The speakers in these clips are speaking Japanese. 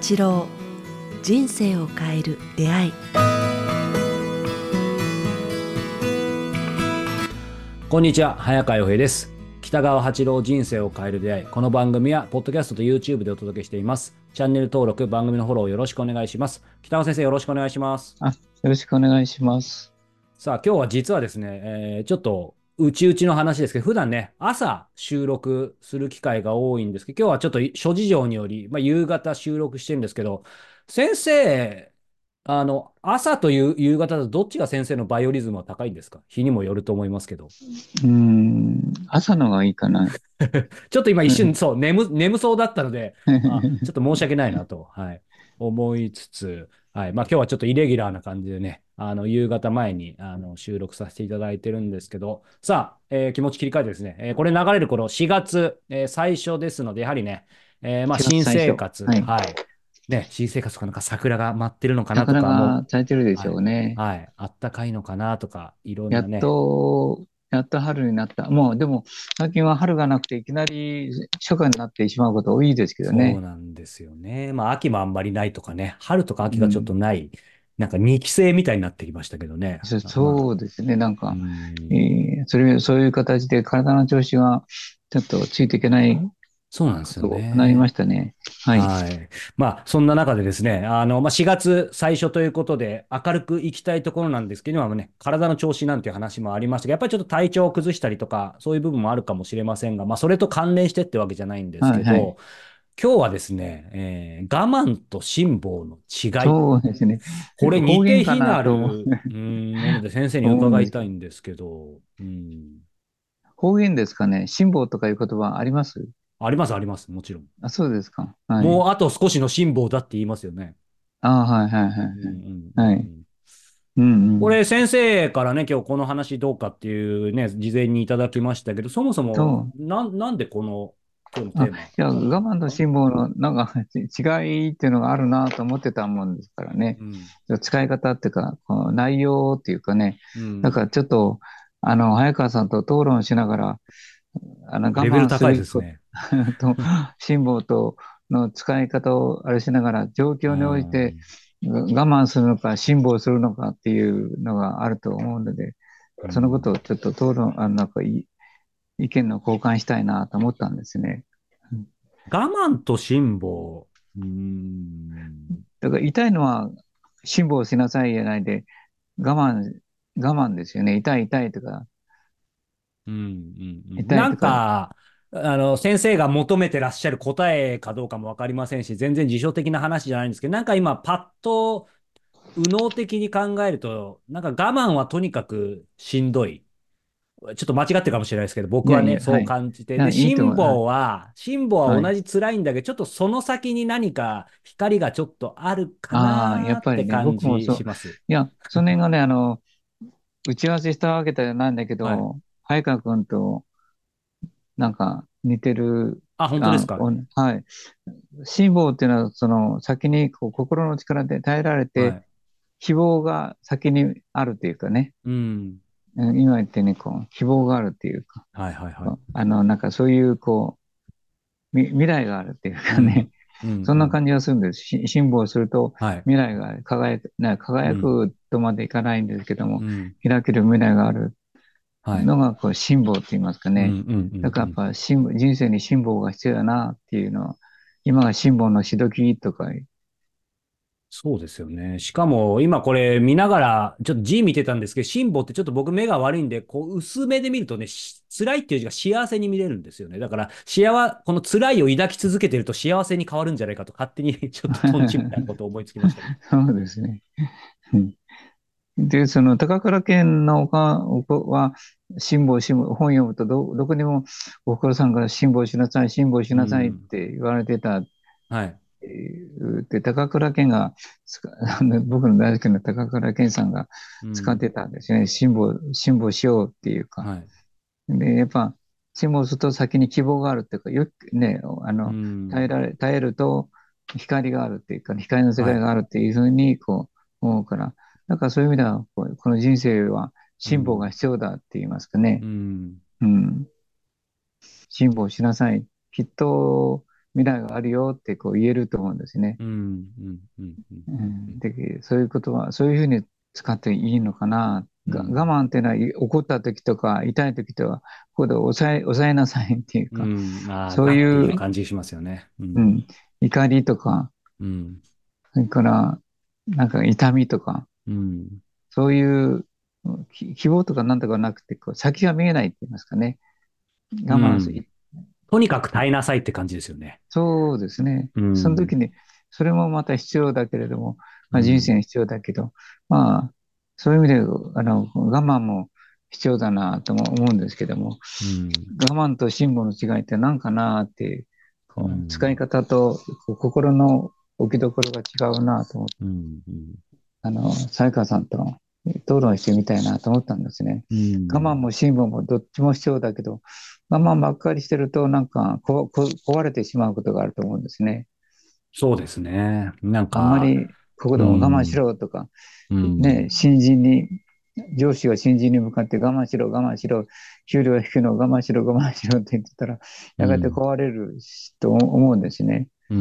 八郎、人生を変える出会い。 こんにちは、早川洋平です。北川八郎、人生を変える出会い。この番組はポッドキャストと YouTube でお届けしています。チャンネル登録、番組のフォローよろしくお願いします。北川先生、よろしくお願いします。 よろしくお願いします。 さあ、今日は実はですね、ちょっと内々の話ですけど、普段ね、朝収録する機会が多いんですけど、今日はちょっと諸事情により、夕方収録してるんですけど、先生、朝と夕方だとどっちが先生のバイオリズムは高いんですか？日にもよると思いますけど。 朝のがいいかな。 ちょっと今一瞬、そう、眠そうだったので、ちょっと申し訳ないなと、はい、思いつつ、はい、今日はちょっとイレギュラーな感じでね、夕方前に収録させていただいてるんですけど、さあ、気持ち切り替えてですね、これ流れる頃4月、最初ですので、やはりね、 4月新最初。 生活、 はい。 はい、ね、新生活とかなんか桜が待ってるのかなとかも、 魚が咲いてるでしはい、 ょうね。 はい、あったかいのかなとか、いろんやっなね、 と、やっと春になった。もう、でも、最近は春がなくて、いきなり初夏になってしまうこと多いですけどそうね。 なんですよね。秋もあんまりないとかね、春とか秋がちょっとうん。 ない、なんか二期生みたいになってきましたけどね。 そうですね。 うそういう形で体の調子がちょっとついていけないそうなんですよことが多くなりまね。 したね。はい。 はい。そんな中でですね、4月最初ということで、明るく行きたいところなんですけど、今もね、体の調子なんていう話もありましたけど、やっぱりちょっと体調を崩したりとか、そういう部分もあるかもしれませんが、それと関連してってわけじゃないんですはい、はい。 けど、今日はですね、我慢と辛抱の違い。 そうですね。 これ似方言かて非ななとる、もので先生に思うん伺いですけど。 たいんですけど、 方言ですかね。辛抱とかいう言葉あります？ ありますあります、もちろん。 あ、そうですか。はい。 もうあと少しの辛抱だって言いますよね。 はいはいはいうんうんうんはい。はい。 うん。 うんうん。 これ先生からね、今日この話どうかっていうね、事前にいただきましたけど、そもそもと、 なんでこの今日のテーマいや、 だった我慢とんですか？ 辛抱の違いっていうのがあるなと思ってたもんですからね。 うん。 使い方っていうか、この内容っていうかね。だかうん。 らちょっと、早川さんと討論しながら、我レベル慢すべきこ高いですね。 と、と、辛抱との使い方をあれしながら、状う況に応じてん。 我慢するのか、辛抱するのかっていうのがあると思うので、そのことうん。 をちょっと討論、意見の交換したいなと思ったんですね。 我慢と辛抱。うん。 だから痛いのは辛抱しなさいじゃないで、我慢、我慢ですよね。痛い痛いとか、 うんうんうん。なん痛いとか、 か、先生が求めてらっしゃる答えかどうかもわかりませんし、全然辞書的な話じゃないんですけど、なんか今、パッと、右脳的に考えると、なんか我慢はとにかくしんどい。ちょっと間違ってるかもしれないですけど、僕はね、 いやいや、 そうはい。い感じて。 や、 で、 いいと思う。 辛抱ははい。 同じ辛いんだけど、ちょっとその先に何か光がちょっとあるかやなーってっぱりね、 感じ僕もそう。 します。 いや、その辺がね、打ち合わせしたわけじゃないんだけはい。 ど、早川君となんか似てる、 あ、本当ですか？ はい。辛抱っていうのは、先にこう心の力で耐えられて、 はい。 希望が先にあるっていうかね、 うん。 今言ってね、希望があるっていうか、 はいはいはい。 なんかそういう、未来があるっていううん。 かね、 うんうそんなん。 感じがするんです。辛抱するとはい。 未来が輝うん。 くとまでいかないんですけども、 うん。 開ける未来があるはい。 のが辛抱って言いますかね。 うんうんうんうん。 だからやっぱ人生に辛抱が必要だなっていうのは、今が辛抱のしどきとか、 そうですよね。しかも、今これ見ながら、ちょっと字見てたんですけど、辛抱ってちょっと僕目が悪いんで、薄めで見るとね、辛いっていう字が幸せに見れるんですよね。だから、この辛いを抱き続けてると幸せに変わるんじゃないかと勝手にちょっとトンチみたいなことを思いつきましたけど。 そうですね。うんで、その高倉健のお子は、本読むとどこにもおふくろさんが辛抱しなさい、辛抱しうなさいっん。 て言われてたはい。 で、高倉健が僕の大好きな高倉健さんがうん。 使ってたんですよね。辛抱しようっていうか。 はい。 で、やっぱ、辛抱すると先に希望があるっていうか、ね、 うん。 耐えると光があるっていうか、光の世はい。 界があるっていうふうに、思うから、だからそういう意味では、この人生は辛抱がうん。 必要だって言いますかね。 うん。 うん。辛抱しなさい。きっと、 未来があるよってこう言えると思うんですね。 うん、うん、うん、うん、 で、そういうことは、そういうふうに使っていいのかな。我うん、 慢っていうのは怒った時とか痛い時とは、ここで抑えなさいっていうか、 うん、ああ、 そうガッていいう、 う感じしますよね。うん、 うん、怒りとか、 うん、 それからなんか痛みとか、 うん、 そういう希望とかなんとかなくて、こう先が見えないって言いますかね。 う我慢すん。 る。 とにかく耐えなさいって感じですよね。 そうですね。 うん、 その時に、それもまた必要だけれども、まあ、人うん、 生に必要だけど、まあ、そういう意味で、我慢も必要だなとも思うんですけども、 うん、 我慢と辛抱の違いって何かなっていう、 う使いん、 方と心の置きどころが違うなと思って、 うん、うん、 才川さんと討論してみたいなと思ったんですね。 うん。 我慢も辛抱もどっちも必要だけど、我慢ばっかりしてるとなんか壊れてしまうことがあると思うんですね。 そうですね。なんあんまか、 りここうでも我慢しん、 ろとか、 うね、 ん、 上司が新人に向かって我慢しろ、我慢しろ、給料引くのを我慢しろ、我慢しろって言ってたら、やがてうん、 壊れると思うんですね。 うん、うん、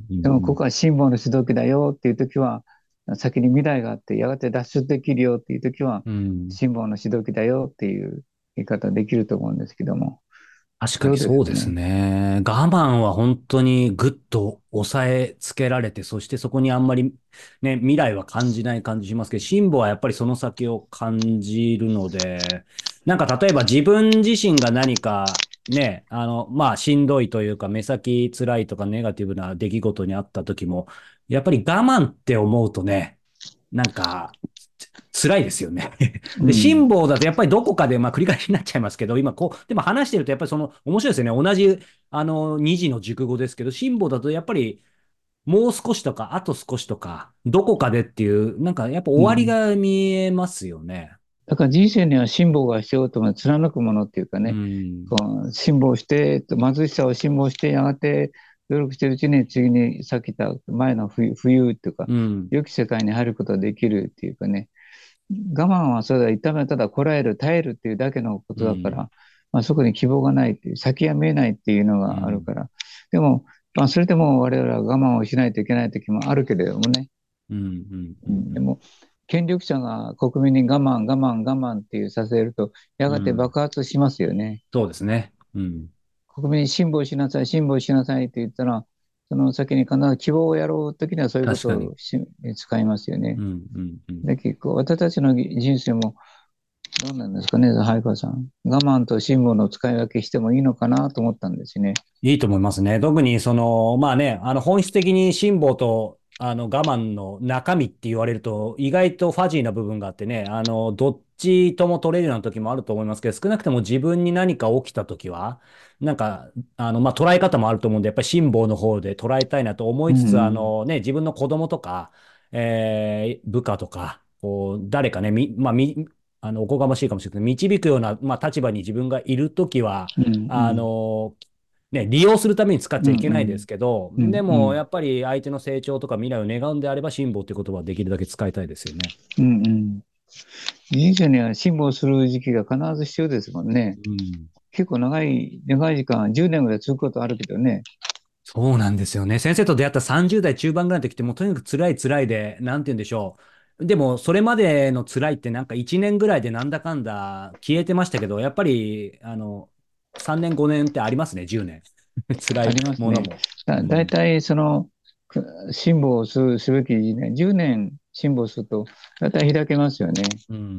うん、 でも、 うん。 ここは辛抱のしどきだよっていう時は、先に未来があって、やがて脱出できるよっていう時は、 うん。 辛抱のしどきだよっていう言い方できると思うんですけども。 確かにそうでそうですすね。 ね。我慢は本当にぐっと抑えつけられて、そしてそこにあんまりね、未来は感じない感じしますけど、辛抱はやっぱりその先を感じるので、なんか例えば自分自身が何かね、まあしんどいというか、目先辛いとかネガティブな出来事にあった時も、やっぱり我慢って思うとね、なんか、辛いですよね。で、 うん。 辛抱だとやっぱりどこかで、まあ繰り返しになっちゃいますけど、今こう、でも話してるとやっぱりその、面白いですよね。同じ、二字の熟語ですけど、辛抱だとやっぱり、もう少しとか、あと少しとか、どこかでっていう、なんかやっぱ終わりうん。 が見えますよね。 だから人生には辛抱が必要と思う、貫くものっていうかうね、 ん。 こう辛抱して、貧しさを辛抱して、やがて努力しているうちに次にさっき言った前の冬っていうか、 うん。 良き世界に入ることができるっていうかね、我慢はそれは痛めただこらえる、耐えるっていうだけのこうん。 とだから、まあ、そこに希望がないっていう、先が見えないっていうのうん。 があるから、でも、まあ、それでも我々は我慢をしないといけない時もあるけれどもね、 うん。うん。うん。 でも、権力者が国民に我慢、我慢、我慢っていうさせると、やがてうん。 爆発しますよね。 そうですね。うん。 国民に辛抱しなさい、辛抱しなさいって言ったら、その先に必ず希望をやろうときにはそういうこ確かに。 とを使いますよね。 うん。うん。うん。 で、結構私たちの人生もどうなんですかね、早川さん。我慢と辛抱の使い分けしてもいいのかなと思ったんですね。 いいと思いますね。特に、まあね、本質的に辛抱と、我慢の中身って言われると、意外とファジーな部分があってね、どっちとも取れるような時もあると思いますけど、少なくとも自分に何か起きた時は、なんか、まあ、捉え方もあると思うんで、やっぱり辛抱の方で捉えたいなと思ういつつ、 ん、 自分の子供とか、部下とか、こう、誰かね、まあ、おこがましいかもしれないけど、導くような、まあ、立場に自分がいるときは、 うん、うあん、 の、ね、利用するために使っちゃいうん、 けないですけど、 うん、 でも、 うん、 やっぱり相手の成長とか未来を願うんであれば、辛抱っていう言葉はできるだけ使いたいですよね。 うん、うん。人生には辛抱する時期が必ず必要ですもんね。 うん。 結構長い時間、10年ぐらい続くことあるけどね。 そうなんですよね。先生と出会った30代中盤ぐらいの時って、もうとにかく辛い辛いで、なんて言うんでしょう。でも、それまでの辛いってなんか1年ぐらいでなんだかんだ消えてましたけど、やっぱり、3年5年ってありますね、10年。辛あいりますね。 ものも。うだいん。 たい辛抱すべきね、10年辛抱すると、だいたい開けますよね。 うん、うん、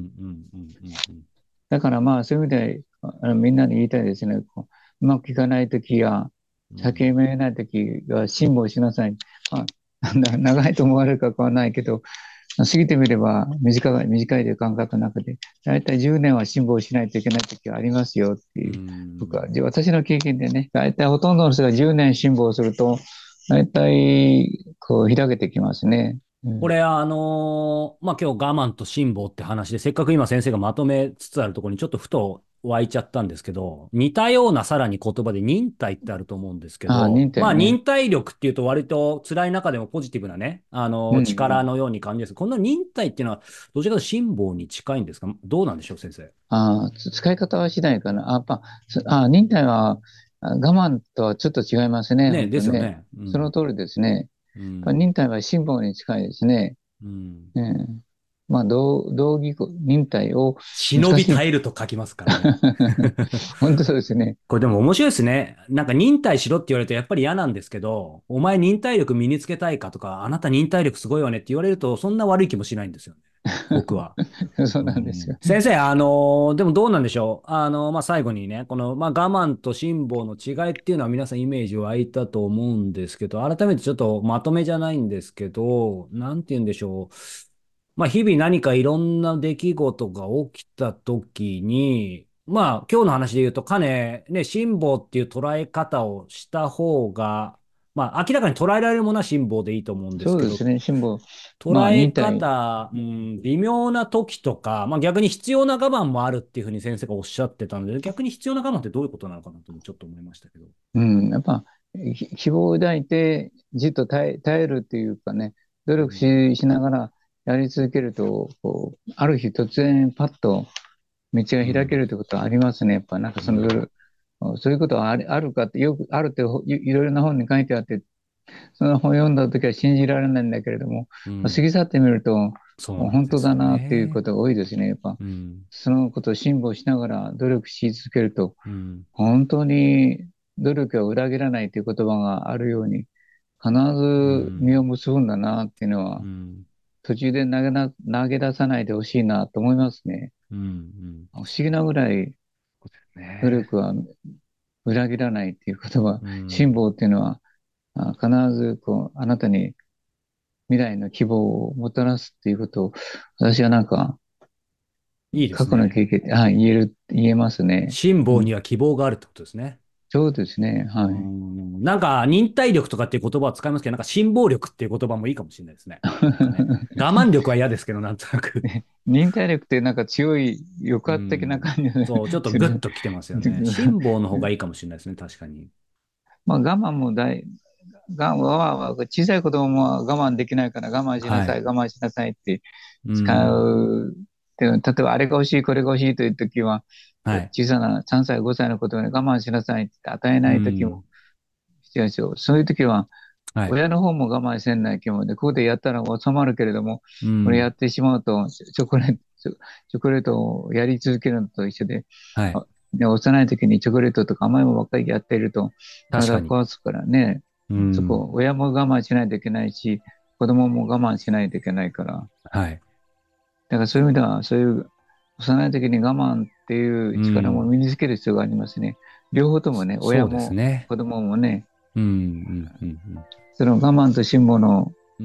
うん、うん、うん。 だからまあ、そういう意味で、みんなに言いたいですね。うまくいかないときや、 うん先が見えないときは辛抱しなさい。まあ、長いと思われるかわからないけど、過ぎてみれば短いという感覚の中で、だいたい10年は辛抱しないといけないときはありますよってういう、 ん。 私の経験でね、だいたいほとんどの人が10年辛抱すると、だいたいこう開けてきますね。うん、 これ、まあ、今日我慢と辛抱って話で、せっかく今先生がまとめつつあるところにちょっとふと湧いちゃったんですけど、似たようなさらに言葉で忍耐ってあると思うんですけああ、 ど、まあ、 忍耐ね。 忍耐力っていうと割と辛い中でもポジティブなね、 うんうん。 力のように感じです。この忍耐っていうのは、どちらかというと辛抱に近いんですか？どうなんでしょう、先生。 使い方は次第かな。忍耐は、 我慢とはちょっと違いますね、 ね、 本当にね。 ですよね。うん。 その通りですね。 うやっぱ忍ん。 耐は辛抱に近いですね。 うん。 ええ、まあ、同義語、忍耐を忍難しい。 び耐えると書きますからね。 本当そうですね。 これでも面白いですね。なんか忍耐しろって言われるとやっぱり嫌なんですけど、お前忍耐力身につけたいかとか、あなた忍耐力すごいわねって言われると、そんな悪い気もしないんですよね。僕は。 そううなんですよ。 先生、でもどうなんでしょう。まあ、最後にね、この、まあ、我慢と辛抱の違いっていうのは皆さんイメージ湧いたと思うんですけど、改めてちょっとまとめじゃないんですけど、なんて言うんでしょう。まあ、日々何かいろんな出来事が起きた時に、まあ、今日の話で言うと、ね、辛抱っていう捉え方をした方が、まあ、明らかに捉えられるものは辛抱でいいと思うんですけど、 そうですね。辛抱。まあ、 捉え忍耐。 方、微妙な時とか、まあ逆に必要な我慢もあるっていうふうに先生がおっしゃってたので、逆に必要な我慢ってどういうことなのかなともちょっと思いましたけど。 うん。やっぱ、希望を抱いて、じっと耐えるっていうかね、努力うん、 しながらやり続けると、こう、ある日突然パッと道が開けうん、 るってことはありますね。やっぱ、なんかその努うん、 力、そういうことはあるかって、よくあるっていろいろな本に書いてあって、その本を読んだ時は信じられないんだけれども、過うん。 ぎ去ってみると、 そうなん本当ですよだなっていうこね。 とが多いですね。やっぱ、 うん、 そのことを辛抱しながら努力し続けると、 うん、 本当に努力は裏切らないという言葉があるように、必うず実ん、 を結ぶんだなっていうのは、 うん、 途中で投げ出さないでほしいなと思いますね。 うん、うん。 不思議なぐらい努ね。 力は裏切らないっていう言葉、 うん。 辛抱っていうのは、必ずこう、あなたに未来の希望をもたらすっていうことを、私はなんか、 いいで過去のすね。 経験で、はい、言えますね。 辛うん、 抱には希望があるってことですね。 そうですね。はい。 なんか、忍耐力とかっていう言葉を使いますけど、なんか辛抱力っていう言葉もいいかもしれないですね。なんかね。我慢力は嫌ですけど、なんとなく。 忍耐力ってなんか強い抑う圧的なん。 感じがそう、ちょっとする。 グッときてますよね。辛抱の方がいいかもしれないですね、確かに。 まあ我慢も小さい子供も我慢できないから我慢しなはい。 さい、我慢しなさいってう使ん。 う。で例えばあれが欲しい、これが欲しいという時は、 はい。 小さな3歳、5歳の子供に我慢しなさいって与えうない時もん。 必要ですよ。そういう時は、 はい。 親の方も我慢せんない気もで、ここでやったら収まるけれども、これやうん。 ってしまうと、チョコレートをやり続けるのと一緒で、 はい。 幼い時にチョコレートとか甘いものばっかりやっていると、 確かに。 体を壊すからね、 うん。 そこ、親も我慢しないといけないし、子供も我慢しないといけないから、 はい。 だからそういう意味では、そういう幼い時に我慢っていうう力もん。 身につける必要がありますね。両方ともね、 そうです親もね。 子供もね、 うん。うん。うん。 その我慢と辛抱のうん。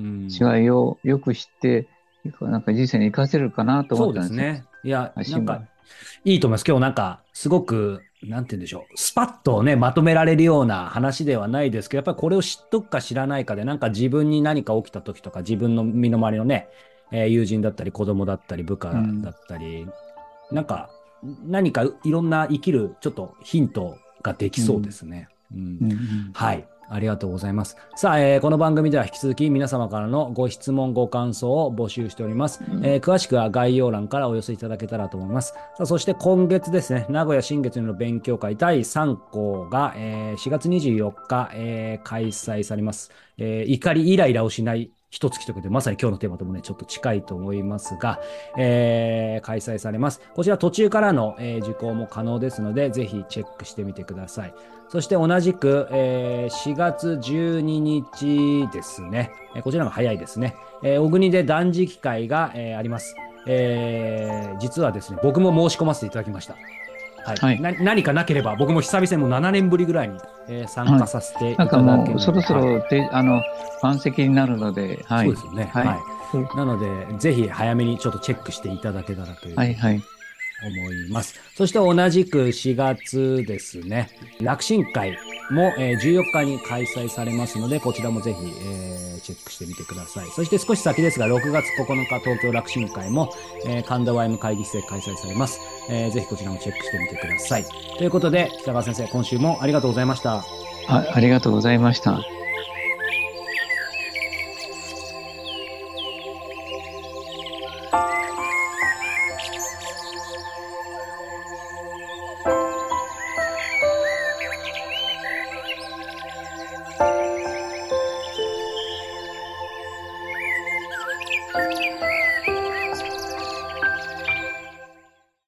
違いをよく知って、なんか人生に活かせるかなと思そうったんですよ。 ですね。いや、なんか、 辛抱。 いいと思います。今日なんか、すごく、なんて言うんでしょう。スパッとね、まとめられるような話ではないですけど、やっぱりこれを知っとくか知らないかで、なんか自分に何か起きた時とか、自分の身の回りのね、友人だったり、子供だったり、部うん。 下だったり、なんか、何かいろんな生きる、ちょっとヒントができそうでうん。 すね。うん。 うん。 はい。ありがとうございます。さあ、この番組では引き続き皆様からのご質問、ご感想を募集しております。 うん。 詳しくは概要欄からお寄せいただけたらと思います。さあ、そして今月ですね、名古屋新月の勉強会第3項が、4月24日、開催されます。怒りイライラをしない一月ということで、まさに今日のテーマともね、ちょっと近いと思いますが、開催されます。こちら途中からの、受講も可能ですので、ぜひチェックしてみてください。そして同じく、4月12日ですね。こちらが早いですね。小国で断食会が、あります。実はですね、僕も申し込ませていただきました。はい。 はい。 何かなければ、僕も久々にもう7年ぶりぐらいに、参はい。 加させてなんかいただけもう、そろるので、はい。 そろ満席になるので、はい。 そうですよね。 はい。 はい。なので、ぜひ早めにちょっとチェックしていただけたらというはい。 ふうにはい。 思います。そして同じく4月ですね、楽神会も、14日に開催されますので、こちらもぜひ、チェックしてみてください。そして少し先ですが、6月9日東京楽神会も、神田 YM 会議室で開催されます。ぜひこちらもチェックしてみてください。ということで、北川先生、今週もありがとうございました。 ありがとうございました。